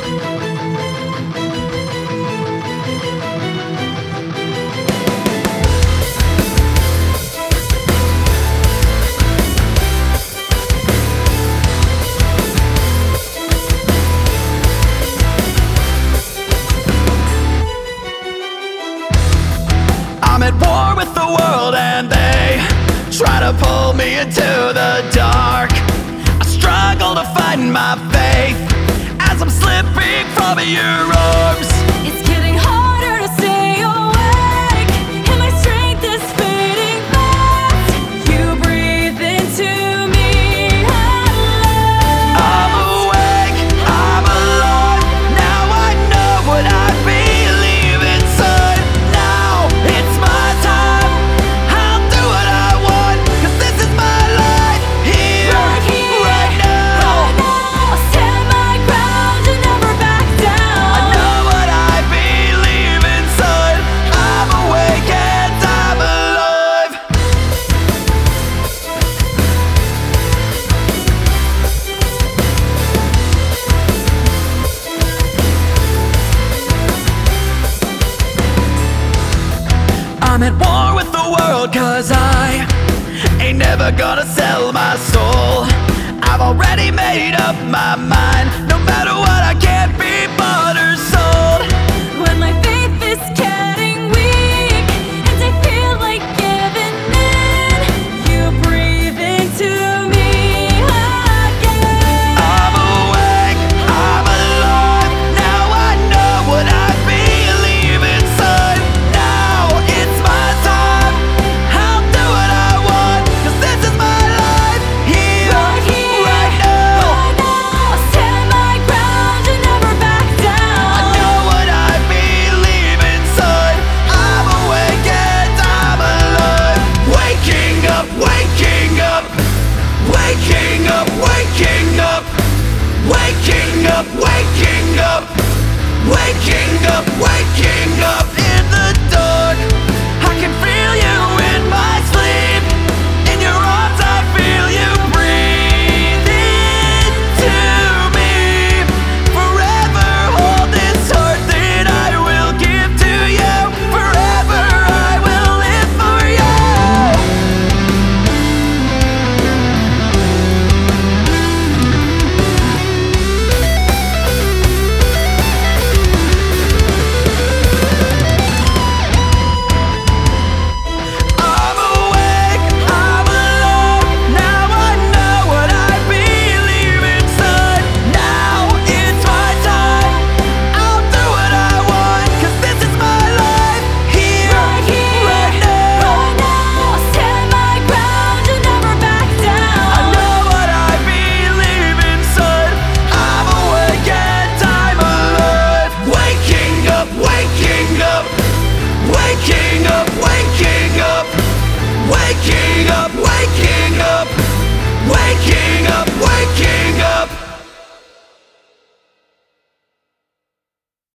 I'm at war with the world and they try to pull me into the dark. I struggle to find my faith as I'm slipping from your arms. It's getting harder to stay awake, and my strength is fading fast. You breathe into me alive. I'm awake, I'm alive. Now I know what I believe inside. Now it's my time. I'll do what I want, 'cause this is my life here, Right here, right now. I'll stand my ground and never back down. I know what I believe inside. I'm awake and I'm alive. I'm at war with the world, 'cause I ain't never gonna sell my soul. I've already made up my mind. No